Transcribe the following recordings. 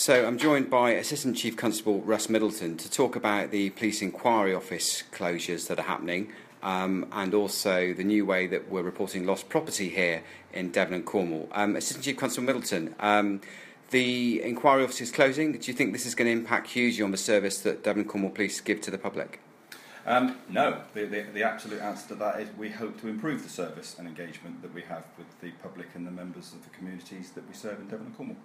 So I'm joined by Assistant Chief Constable Russ Middleton to talk about the Police Inquiry Office closures that are happening and also the new way that we're reporting lost property here in Devon and Cornwall. Assistant Chief Constable Middleton, the Inquiry Office is closing. Do you think this is going to impact hugely on the service that Devon and Cornwall Police give to the public? No, the absolute answer to that is we hope to improve the service and engagement that we have with the public and the members of the communities that we serve in Devon and Cornwall.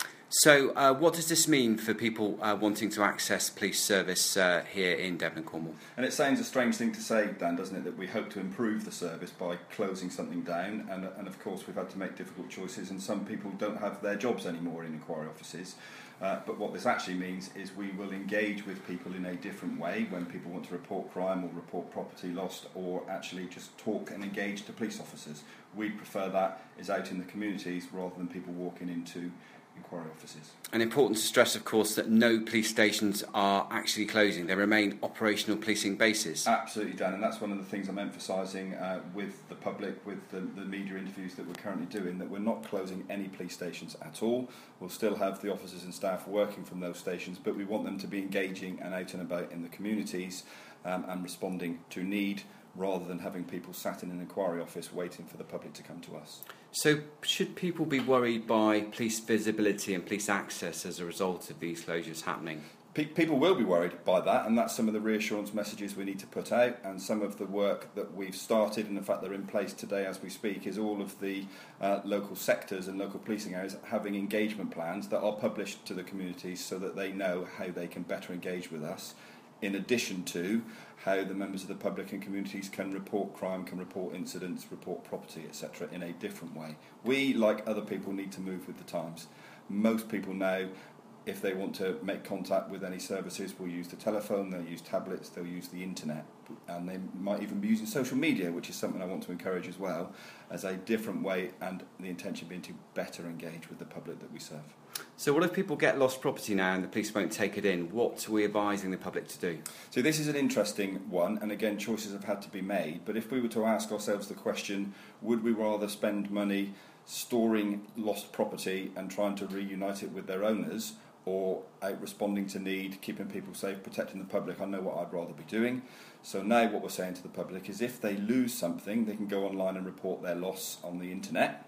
So what does this mean for people wanting to access police service here in Devon and Cornwall? And it sounds a strange thing to say, Dan, doesn't it, that we hope to improve the service by closing something down, and of course we've had to make difficult choices, and some people don't have their jobs anymore in inquiry offices. But what this actually means is we will engage with people in a different way when people want to report crime or report property lost or actually just talk and engage to police officers. We prefer that is out in the communities rather than people walking into inquiry offices. And important to stress, of course, that no police stations are actually closing. They remain operational policing bases. Absolutely, Dan, and that's one of the things I'm emphasising with the public, with the media interviews that we're currently doing, that we're not closing any police stations at all. We'll still have the officers and staff working from those stations, but we want them to be engaging and out and about in the communities and responding to need, rather than having people sat in an inquiry office waiting for the public to come to us. So should people be worried by police visibility and police access as a result of these closures happening? People will be worried by that, and that's some of the reassurance messages we need to put out, and some of the work that we've started, and in fact they're in place today as we speak, is all of the local sectors and local policing areas having engagement plans that are published to the communities so that they know how they can better engage with us, in addition to how the members of the public and communities can report crime, can report incidents, report property, etc. in a different way. We, like other people, need to move with the times. Most people now, if they want to make contact with any services, will use the telephone, they'll use tablets, they'll use the internet, and they might even be using social media, which is something I want to encourage as well, as a different way, and the intention being to better engage with the public that we serve. So what if people get lost property now and the police won't take it in? What are we advising the public to do? So this is an interesting one, and again, choices have had to be made, but if we were to ask ourselves the question, would we rather spend money storing lost property and trying to reunite it with their owners, or out responding to need, keeping people safe, protecting the public? I know what I'd rather be doing. So now what we're saying to the public is if they lose something, they can go online and report their loss on the internet.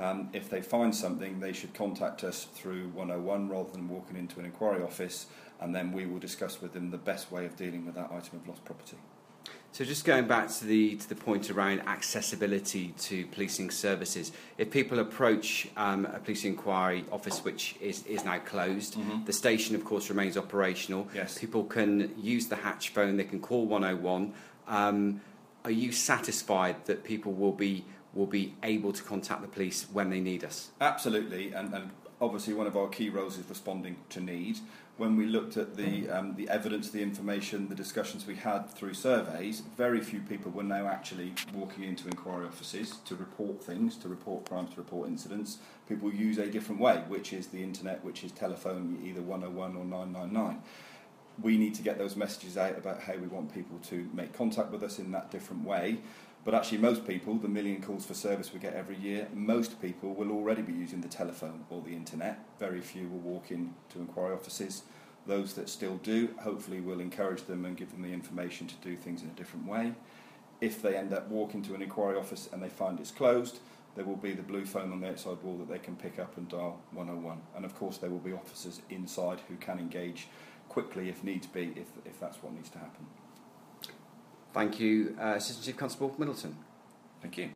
If they find something, they should contact us through 101 rather than walking into an inquiry office, and then we will discuss with them the best way of dealing with that item of lost property. So just going back to the point around accessibility to policing services, if people approach a police inquiry office which is now closed, the station of course remains operational. Yes. People can use the hatch phone, they can call 101. Are you satisfied that people will be able to contact the police when they need us? Absolutely, and obviously one of our key roles is responding to need. When we looked at the evidence, the information, the discussions we had through surveys, very few people were now actually walking into inquiry offices to report things, to report crimes, to report incidents. People use a different way, which is the internet, which is telephone, either 101 or 999. We need to get those messages out about how we want people to make contact with us in that different way. But actually most people, the 1 million calls for service we get every year, most people will already be using the telephone or the internet. Very few will walk in to inquiry offices. Those that still do, hopefully we'll encourage them and give them the information to do things in a different way. If they end up walking to an inquiry office and they find it's closed, there will be the blue phone on the outside wall that they can pick up and dial 101. And of course there will be officers inside who can engage quickly if needs be, if that's what needs to happen. Thank you, Assistant Chief Constable Middleton. Thank you.